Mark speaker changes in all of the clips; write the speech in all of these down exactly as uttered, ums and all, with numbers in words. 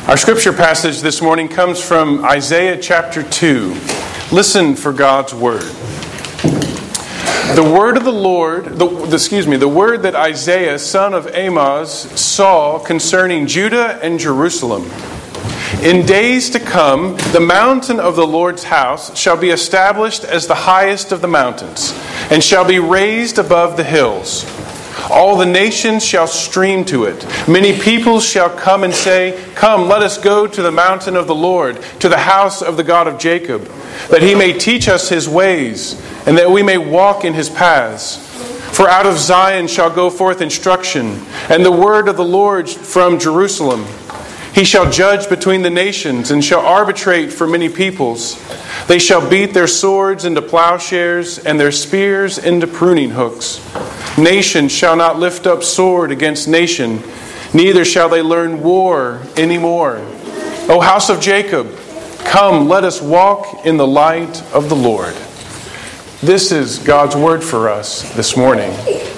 Speaker 1: Our scripture passage this morning comes from Isaiah chapter two. Listen for God's word. The word of the Lord, the, excuse me, the word that Isaiah, son of Amoz, saw concerning Judah and Jerusalem. In days to come, the mountain of the Lord's house shall be established as the highest of the mountains, and shall be raised above the hills. All the nations shall stream to it. Many peoples shall come and say, "Come, let us go to the mountain of the Lord, to the house of the God of Jacob, that he may teach us his ways, and that we may walk in his paths. For out of Zion shall go forth instruction, and the word of the Lord from Jerusalem. He shall judge between the nations, and shall arbitrate for many peoples. They shall beat their swords into plowshares, and their spears into pruning hooks. Nation shall not lift up sword against nation, neither shall they learn war any more. O house of Jacob, come, let us walk in the light of the Lord." This is God's word for us this morning.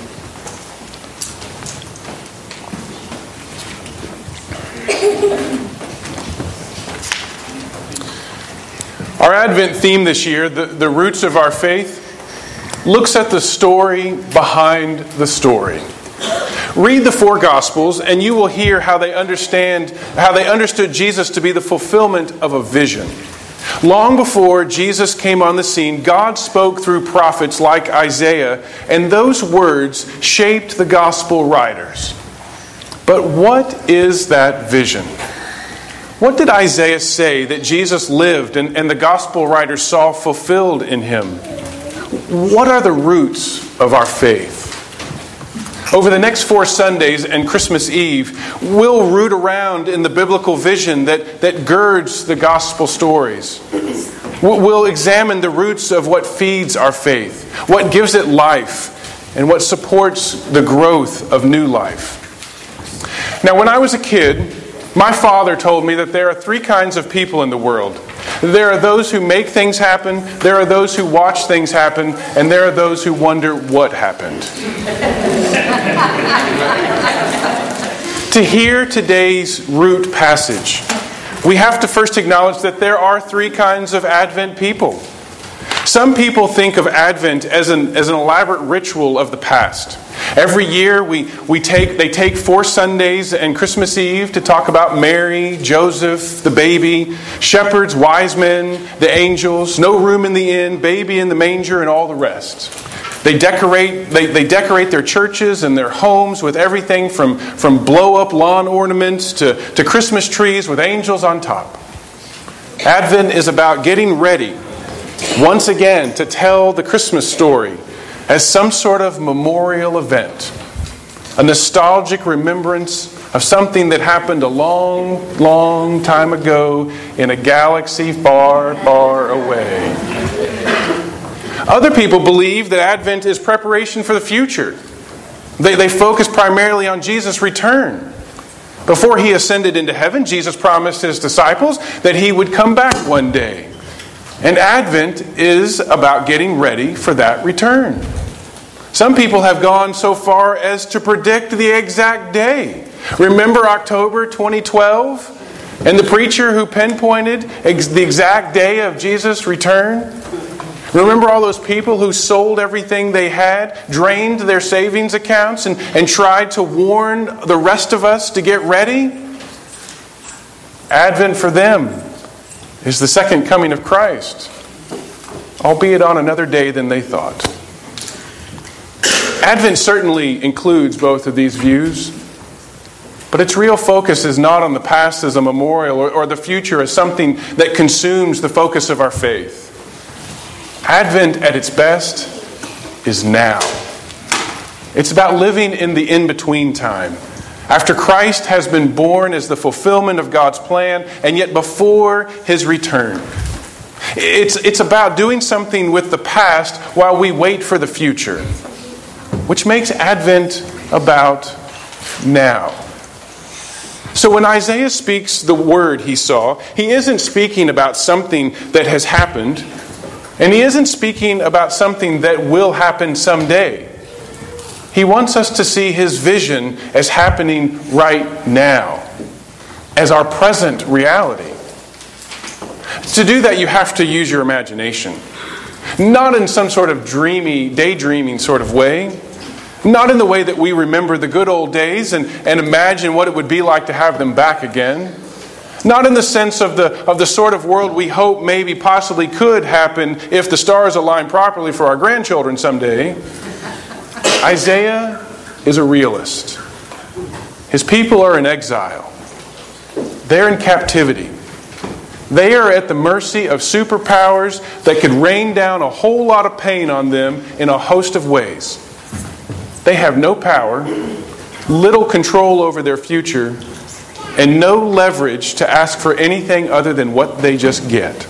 Speaker 1: Our Advent theme this year, the, the roots of our faith, looks at the story behind the story. Read the four Gospels and you will hear how they understand, how they understood Jesus to be the fulfillment of a vision. Long before Jesus came on the scene, God spoke through prophets like Isaiah, and those words shaped the Gospel writers. But what is that vision? What did Isaiah say that Jesus lived and, and the Gospel writers saw fulfilled in him? What are the roots of our faith? Over the next four Sundays and Christmas Eve, we'll root around in the biblical vision that, that girds the gospel stories. We'll examine the roots of what feeds our faith, what gives it life, and what supports the growth of new life. Now, when I was a kid, my father told me that there are three kinds of people in the world. There are those who make things happen, there are those who watch things happen, and there are those who wonder what happened. To hear today's root passage, we have to first acknowledge that there are three kinds of Advent people. Some people think of Advent as an, as an elaborate ritual of the past. Every year we, we take they take four Sundays and Christmas Eve to talk about Mary, Joseph, the baby, shepherds, wise men, the angels, no room in the inn, baby in the manger, and all the rest. They decorate they, they decorate their churches and their homes with everything from, from blow-up lawn ornaments to, to Christmas trees with angels on top. Advent is about getting ready once again to tell the Christmas story as some sort of memorial event, a nostalgic remembrance of something that happened a long, long time ago in a galaxy far, far away. Other people believe that Advent is preparation for the future. They, they focus primarily on Jesus' return. Before he ascended into heaven, Jesus promised his disciples that he would come back one day. And Advent is about getting ready for that return. Some people have gone so far as to predict the exact day. Remember October twenty twelve? And the preacher who pinpointed ex- the exact day of Jesus' return? Remember all those people who sold everything they had, drained their savings accounts, and, and tried to warn the rest of us to get ready? Advent for them is the second coming of Christ, albeit on another day than they thought. Advent certainly includes both of these views, but its real focus is not on the past as a memorial or, or the future as something that consumes the focus of our faith. Advent at its best is now. It's about living in the in-between time. After Christ has been born as the fulfillment of God's plan, and yet before his return. It's, it's about doing something with the past while we wait for the future, which makes Advent about now. So when Isaiah speaks the word he saw, he isn't speaking about something that has happened, and he isn't speaking about something that will happen someday. He wants us to see his vision as happening right now. as our present reality. To do that, you have to use your imagination. Not in some sort of dreamy, daydreaming sort of way. Not in the way that we remember the good old days and, and imagine what it would be like to have them back again. Not in the sense of the, of the sort of world we hope maybe possibly could happen if the stars align properly for our grandchildren someday. Isaiah is a realist. His people are in exile. They're in captivity. They are at the mercy of superpowers that could rain down a whole lot of pain on them in a host of ways. They have no power, little control over their future, and no leverage to ask for anything other than what they just get.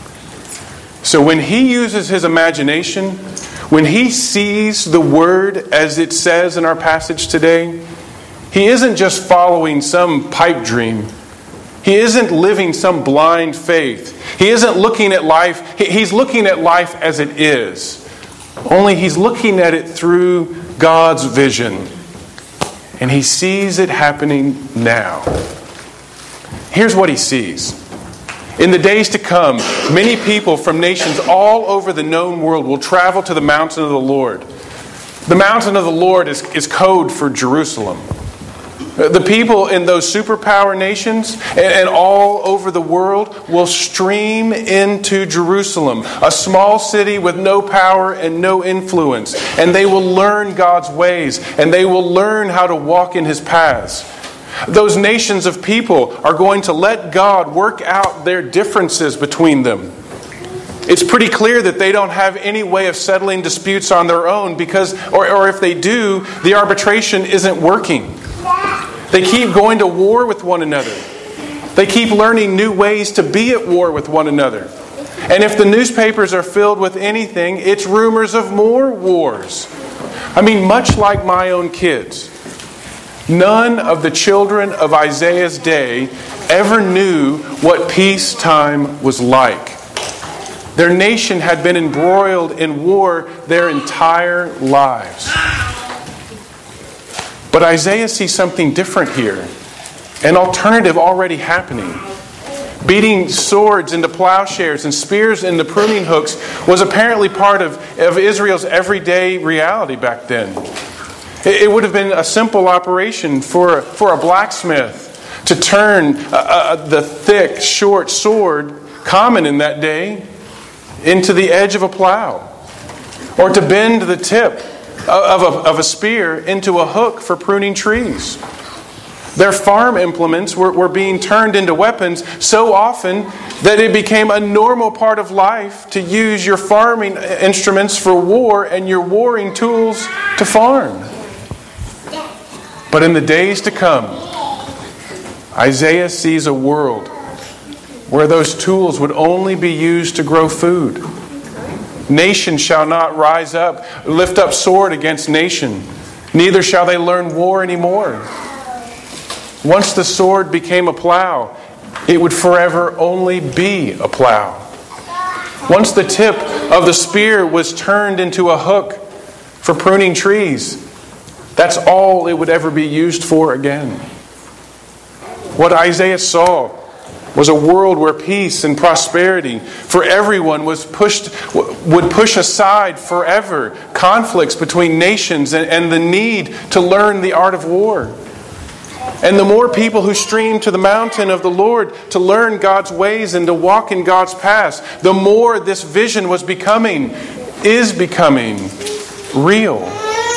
Speaker 1: So when he uses his imagination, when he sees the word as it says in our passage today, he isn't just following some pipe dream. He isn't living some blind faith. He isn't looking at life. He's looking at life as it is. Only he's looking at it through God's vision. And he sees it happening now. Here's what he sees. In the days to come, many people from nations all over the known world will travel to the mountain of the Lord. The mountain of the Lord is, is code for Jerusalem. The people in those superpower nations and, and all over the world will stream into Jerusalem, a small city with no power and no influence. And they will learn God's ways, and they will learn how to walk in His paths. Those nations of people are going to let God work out their differences between them. It's pretty clear that they don't have any way of settling disputes on their own because, or, or if they do, the arbitration isn't working. They keep going to war with one another. They keep learning new ways to be at war with one another. And if the newspapers are filled with anything, it's rumors of more wars. I mean, much like my own kids. None of the children of Isaiah's day ever knew what peacetime was like. Their nation had been embroiled in war their entire lives. But Isaiah sees something different here. An alternative already happening. Beating swords into plowshares and spears into pruning hooks was apparently part of, of Israel's everyday reality back then. It, it would have been a simple operation for, for a blacksmith to turn uh, uh, the thick, short sword, common in that day, into the edge of a plow. Or to bend the tip Of a, of a spear into a hook for pruning trees. Their farm implements were, were being turned into weapons so often that it became a normal part of life to use your farming instruments for war and your warring tools to farm. But in the days to come, Isaiah sees a world where those tools would only be used to grow food. Nation shall not rise up, lift up sword against nation. Neither shall they learn war anymore. Once the sword became a plow, it would forever only be a plow. Once the tip of the spear was turned into a hook for pruning trees, that's all it would ever be used for again. What Isaiah saw was a world where peace and prosperity for everyone was pushed, would push aside forever conflicts between nations and, and the need to learn the art of war. And the more people who stream to the mountain of the Lord to learn God's ways and to walk in God's paths, the more this vision was becoming, is becoming real.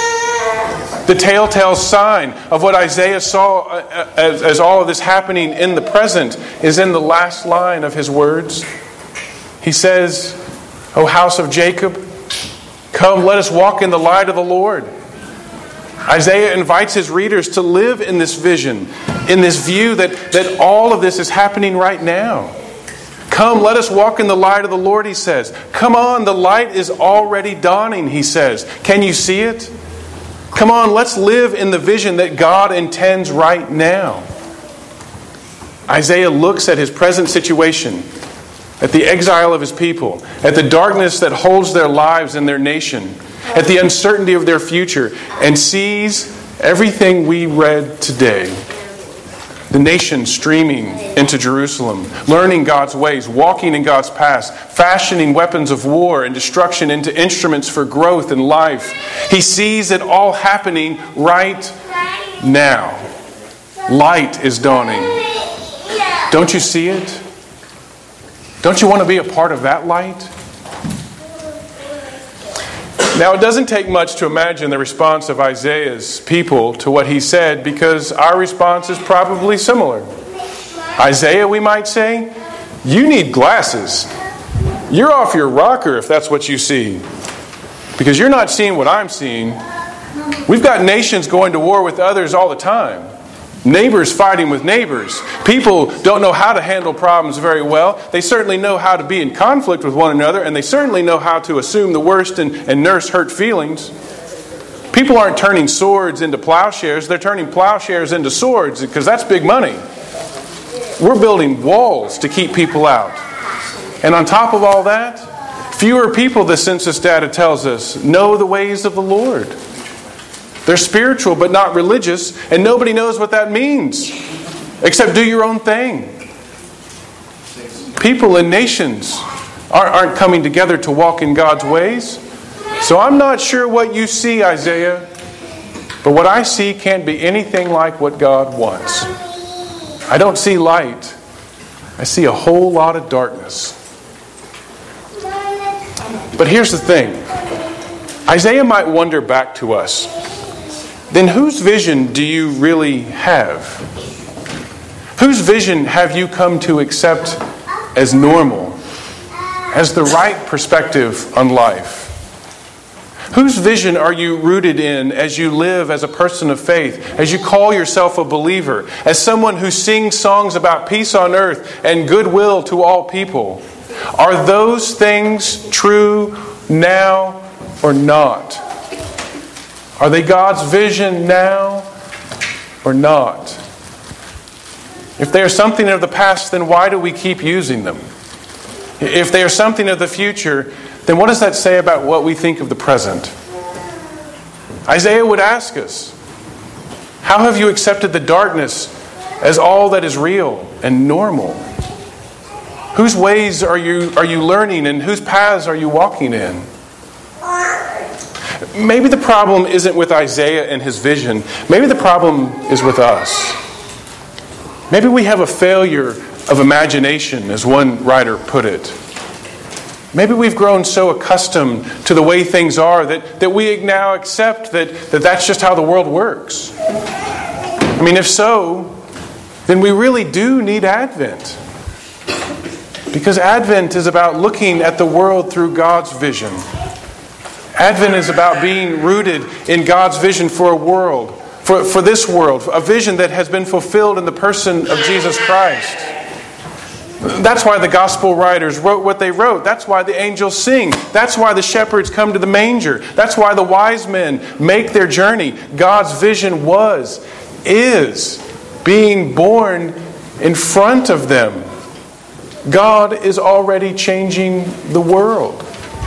Speaker 1: The telltale sign of what Isaiah saw as, as all of this happening in the present is in the last line of his words. He says, O house of Jacob, come, let us walk in the light of the Lord. Isaiah invites his readers to live in this vision, in this view that, that all of this is happening right now. Come, let us walk in the light of the Lord, he says. Come on, the light is already dawning, he says. Can you see it? Come on, let's live in the vision that God intends right now. Isaiah looks at his present situation, at the exile of his people, at the darkness that holds their lives and their nation, at the uncertainty of their future, and sees everything we read today. The nation streaming into Jerusalem, learning God's ways, walking in God's paths, fashioning weapons of war and destruction into instruments for growth and life. He sees it all happening right now. Light is dawning. Don't you see it? Don't you want to be a part of that light? Now, it doesn't take much to imagine the response of Isaiah's people to what he said, because our response is probably similar. Isaiah, we might say, you need glasses. You're off your rocker if that's what you see, because you're not seeing what I'm seeing. We've got nations going to war with others all the time. Neighbors fighting with neighbors. People don't know how to handle problems very well. They certainly know how to be in conflict with one another, and they certainly know how to assume the worst and, and nurse hurt feelings. People aren't turning swords into plowshares. They're turning plowshares into swords, because that's big money. We're building walls to keep people out. And on top of all that, fewer people, the census data tells us, know the ways of the Lord. They're spiritual but not religious, and nobody knows what that means except do your own thing. People and nations aren't coming together to walk in God's ways. So I'm not sure what you see, Isaiah, but what I see can't be anything like what God wants. I don't see light. I see a whole lot of darkness. But here's the thing. Isaiah might wonder back to us, then whose vision do you really have? Whose vision have you come to accept as normal, as the right perspective on life? Whose vision are you rooted in as you live as a person of faith, as you call yourself a believer, as someone who sings songs about peace on earth and goodwill to all people? Are those things true now or not? Are they God's vision now or not? If they are something of the past, then why do we keep using them? If they are something of the future, then what does that say about what we think of the present? Isaiah would ask us, how have you accepted the darkness as all that is real and normal? Whose ways are you, are you learning, and whose paths are you walking in? Maybe the problem isn't with Isaiah and his vision. Maybe the problem is with us. Maybe we have a failure of imagination, as one writer put it. Maybe we've grown so accustomed to the way things are that, that we now accept that, that that's just how the world works. I mean, if so, then we really do need Advent. Because Advent is about looking at the world through God's vision. Advent is about being rooted in God's vision for a world, for, for this world, a vision that has been fulfilled in the person of Jesus Christ. That's why the gospel writers wrote what they wrote. That's why the angels sing. That's why the shepherds come to the manger. That's why the wise men make their journey. God's vision was, is, being born in front of them. God is already changing the world.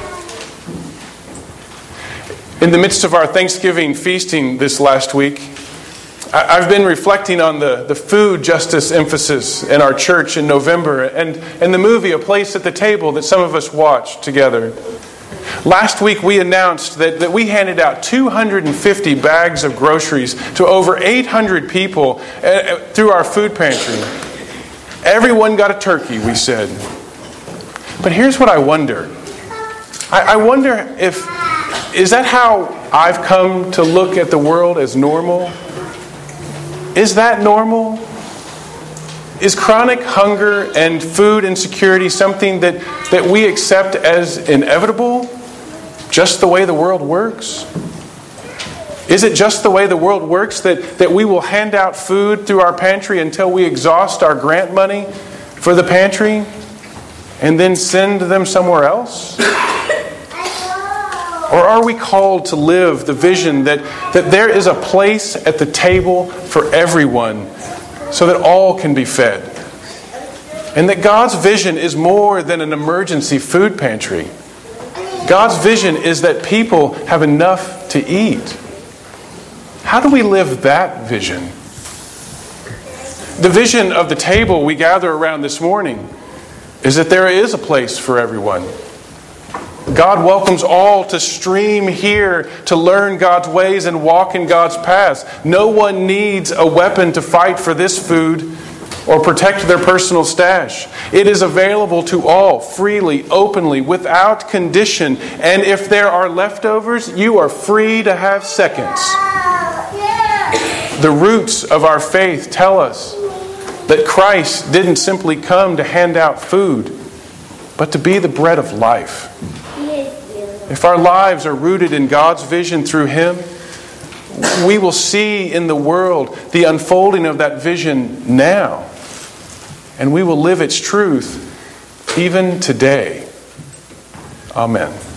Speaker 1: In the midst of our Thanksgiving feasting this last week, I've been reflecting on the, the food justice emphasis in our church in November, and, and the movie A Place at the Table that some of us watched together. Last week we announced that, that we handed out two hundred fifty bags of groceries to over eight hundred people uh, through our food pantry. Everyone got a turkey, we said. But here's what I wonder. I, I wonder if... Is that how I've come to look at the world as normal? Is that normal? Is chronic hunger and food insecurity something that, that we accept as inevitable? Just the way the world works? Is it just the way the world works that, that we will hand out food through our pantry until we exhaust our grant money for the pantry and then send them somewhere else? Or are we called to live the vision that, that there is a place at the table for everyone so that all can be fed? And that God's vision is more than an emergency food pantry. God's vision is that people have enough to eat. How do we live that vision? The vision of the table we gather around this morning is that there is a place for everyone. God welcomes all to stream here to learn God's ways and walk in God's paths. No one needs a weapon to fight for this food or protect their personal stash. It is available to all, freely, openly, without condition. And if there are leftovers, you are free to have seconds. The roots of our faith tell us that Christ didn't simply come to hand out food, but to be the bread of life. If our lives are rooted in God's vision through Him, we will see in the world the unfolding of that vision now. And we will live its truth even today. Amen.